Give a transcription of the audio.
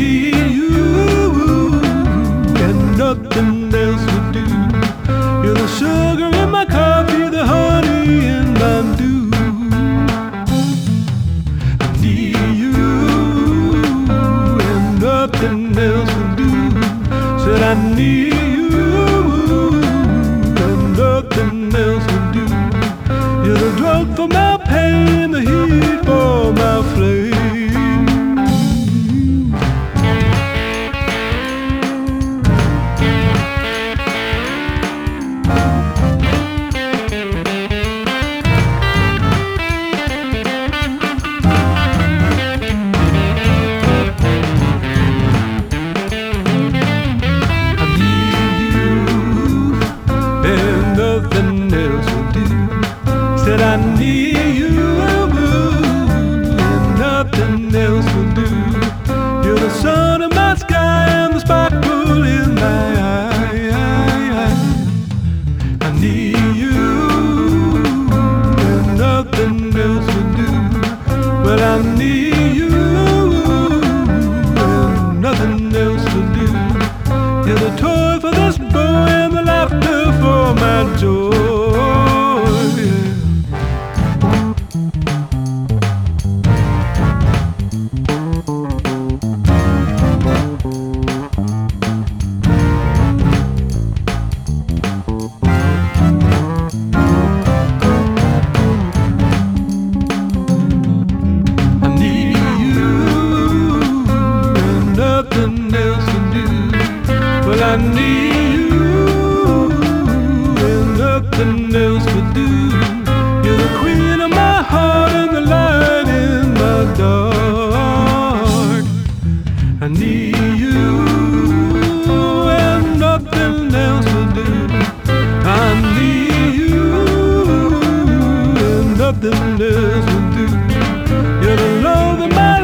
need you, and nothing else would do. You're the sugar in my coffee, the honey in my dew. I need you, and nothing else will do. Said I need you, and nothing else will do. You're the drug for my pain, the heat for my flame. I need you, and nothing else will do. You're the sun in my sky and the sparkle in my eye. I need you, and nothing else will do. Well, I need you, and nothing else will do. You're the toy for this boy and the laughter for my joy. Nothing else will do. Well, I need you, and nothing else will do. You're the queen of my heart and the light in my dark. I need you, and nothing else will do. I need you, and nothing else will do. You're the love of my